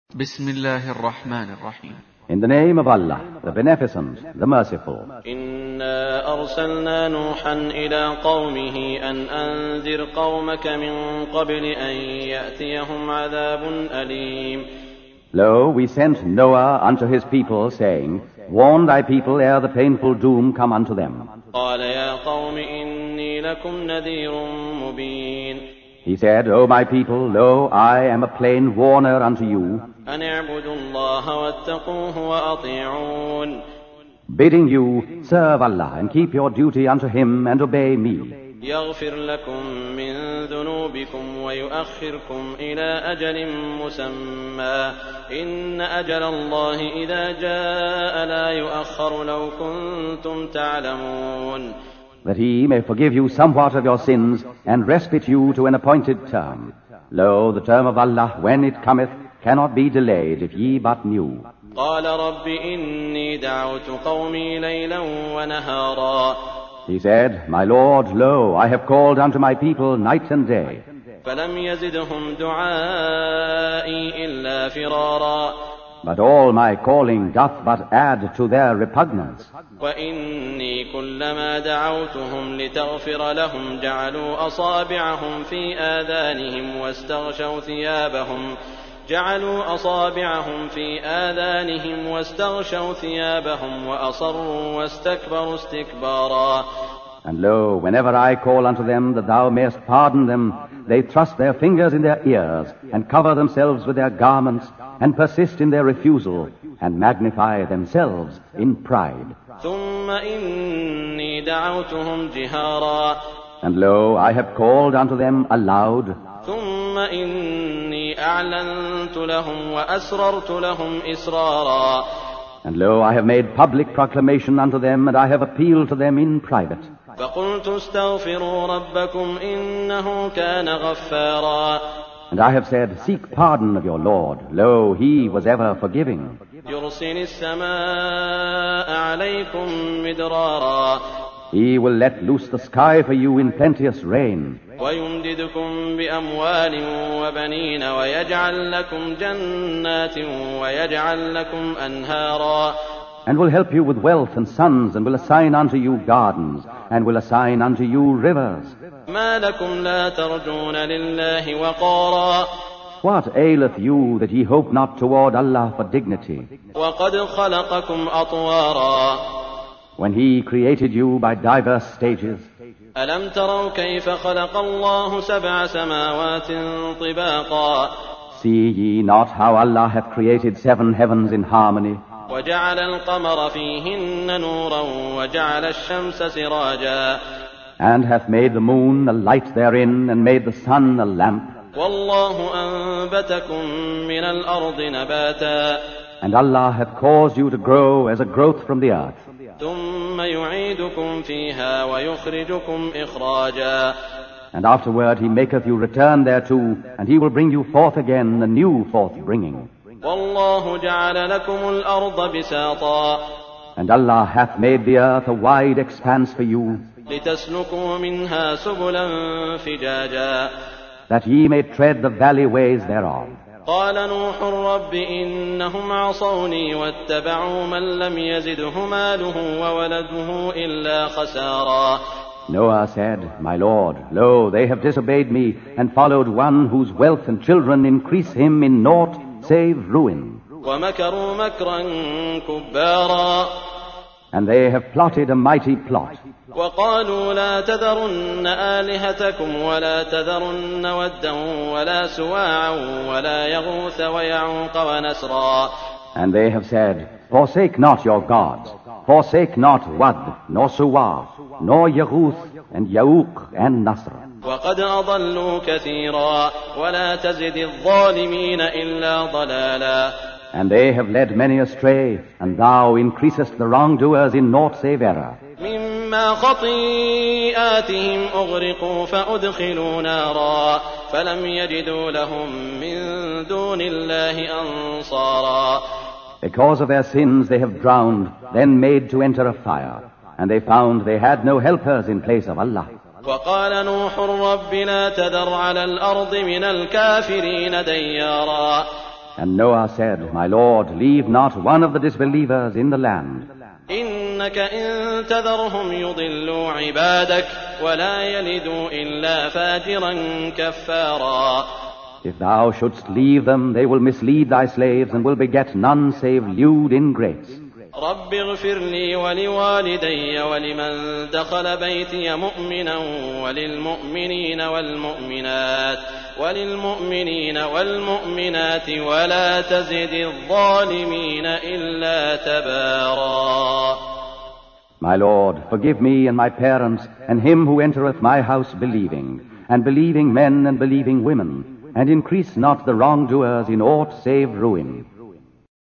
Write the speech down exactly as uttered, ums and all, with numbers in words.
Bismillahir Rahmanir Rahim. In the name of Allah, the Beneficent, the Merciful. إنا أرسلنا نوحا إلى قومه أن أنذر قومك من قبل أن يأتيهم عذاب أليم. Lo, we sent Noah unto his people, saying, Warn thy people ere the painful doom come unto them. قال يا قوم إني لكم نذير مبين. He said, O my people, lo, I am a plain warner unto you, أن اعبدوا الله واتقوه وأطيعون. bidding you, serve Allah, and keep your duty unto him, and obey me. يغفر لكم من ذنوبكم ويؤخركم إلى أجل مسمى إن أجل الله إذا جاء لا يؤخر لو كنتم تعلمون. That he may forgive you somewhat of your sins, and respite you to an appointed term. Lo, the term of Allah, when it cometh, cannot be delayed, if ye but knew. قال رب إني دعوت قومي ليلا ونهارا. He said, My Lord, lo, I have called unto my people night and day. فلم يزدهم دعائي إلا فرارا. But all my calling doth but add to their repugnance. وإني كلما دعوتهم لتغفر لهم جعلوا أصابعهم في آذانهم واستغشوا ثيابهم جعلوا أصابعهم في آذانهم واستغشوا ثيابهم وأصروا واستكبروا استكبارا. And lo, whenever I call unto them that thou mayest pardon them, they thrust their fingers in their ears, and cover themselves with their garments, and persist in their refusal, and magnify themselves in pride. ثم إني دعوتهم جهارا. And lo, I have called unto them aloud. ثم إني أعلنت لهم وأسررت لهم إسرارا. And lo, I have made public proclamation unto them, and I have appealed to them in private. فقلت استغفروا ربكم إنه كان غفارا. And I have said, Seek pardon of your Lord. Lo, he was ever forgiving. يرسل السماء عليكم مدرارا. He will let loose the sky for you in plenteous rain. ويمددكم بأموال وبنين ويجعل لكم جنات ويجعل لكم أنهارا. And will help you with wealth and sons, and will assign unto you gardens, and will assign unto you rivers. ما لكم لا ترجون لله وقارا. What aileth you that ye hope not toward Allah for dignity, وقد خلقكم أطوارا. when he created you by diverse stages? ألم تروا كيف خلق الله سبع سماوات طباقا. See ye not how Allah hath created seven heavens in harmony, وجعل القمر فيهن نورا وجعل الشمس سراجا. and hath made the moon a light therein, and made the sun a lamp? والله أنبتكم من الأرض نباتا. And Allah hath caused you to grow as a growth from the earth. ثم يعيدكم فيها ويخرجكم إخراجا. And afterward he maketh you return thereto, and he will bring you forth again, a new forth-bringing. والله جعل لكم الأرض بساطا. And Allah hath made the earth a wide expanse for you, لتسلكوا منها سبلا فجاجا. that ye may tread the valley ways thereof. قال نوح رب إنهم عصوني واتبعوا من لم يزده ماله وولده إلا خسارا. Noah said, My Lord, lo, they have disobeyed me, and followed one whose wealth and children increase him in naught save ruin. ومكروا مكرا كبارا. And they have plotted a mighty plot. وقالوا لا تذرن آلهتكم ولا تذرن ودا ولا سواعا ولا يغوث ويعوق ونسرا. And they have said, Forsake not your gods, forsake not Wad, nor Suwa, nor Yaghuth, and Ya'uq, and Nasr. وقد أضلوا كثيرا ولا تزد الظالمين إلا ضلالا. And they have led many astray, and thou increasest the wrongdoers in naught save error. مما خطيئاتهم أغرقوا فأدخلوا نارا فلم يجدوا لهم من دون الله أنصارا. Because of their sins they have drowned, then made to enter a fire, and they found they had no helpers in place of Allah. وقال نوح رب لا تذر على الأرض من الكافرين ديارا. And Noah said, My Lord, leave not one of the disbelievers in the land. إنك إن تذرهم يضلوا عبادك ولا يلدوا إلا فاجرا كفارا. If thou shouldst leave them, they will mislead thy slaves and will beget none save lewd ingrates. رب اغفر لي ولوالدي ولمن دخل بيتي مؤمنا وللمؤمنين والمؤمنات وللمؤمنين والمؤمنات ولا تزد الظالمين إلا تبارا. My Lord, forgive me and my parents and him who entereth my house believing, and believing men and believing women, and increase not the wrongdoers in aught save ruin.